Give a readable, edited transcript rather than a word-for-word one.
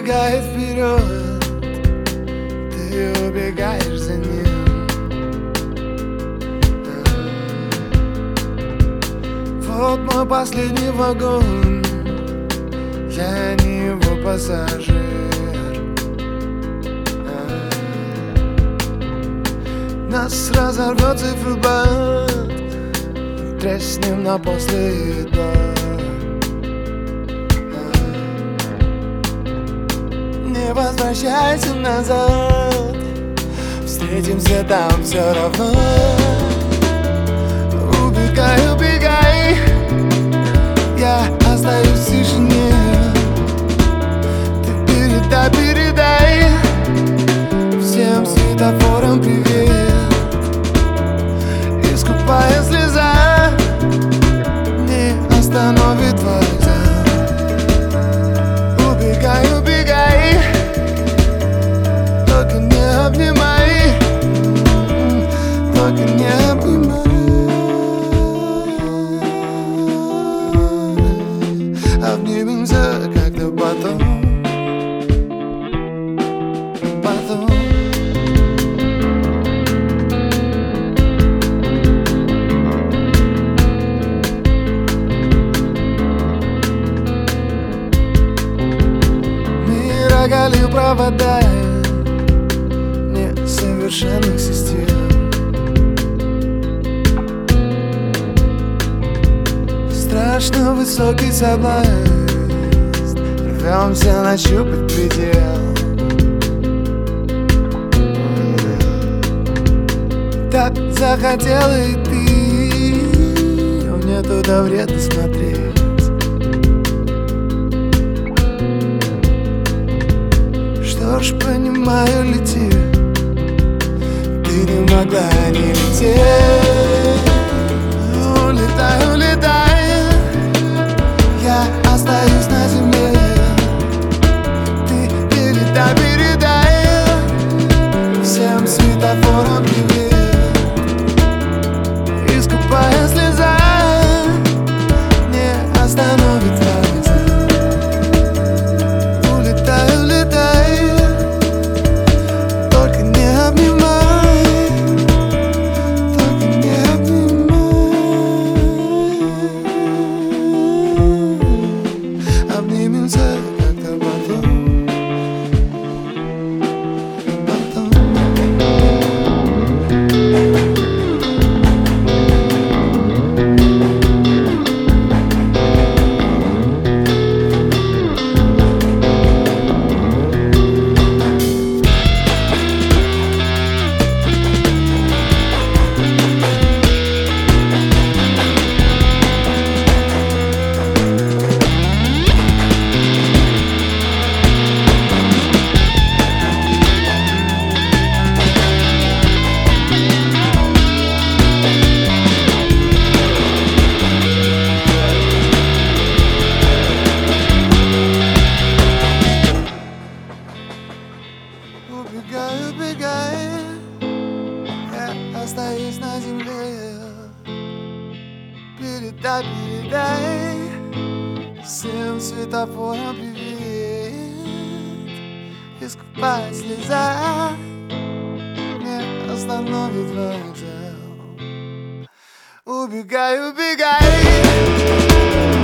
убегает вперед, ты убегаешь за ним. Вот мой последний вагон, я не его пассажир. Нас разорвет циферблат, треснем на после едва. Не возвращайся назад, встретимся там все равно. Убегай, убегай, я остаюсь в тишине. Ты передай, передай всем светофорам привет. Искупая слеза не остановит вокзал. Убегай, убегай, только не обнимай, только не обнимай. Обнимемся как-то потом, потом. Мир оголил провода несовершенных систем. Страшно высокий соблазн, рвемся нащупать предел. Так захотела и ты, но мне туда вредно смотреть. Что ж, понимаю, лети, ты не могла не лететь. Улетай, улетай, я остаюсь на земле. Ты передай, передай всем светофорам привет. Искупая слеза не остановит вокзал. Улетай, улетай, только не обнимай, только не обнимай. Обнимемся как-то потом. Убегай, убегай, я остаюсь на земле. Передай, передай всем светофорам привет. Искупая слеза не остановит вокзал. Убегай, убегай.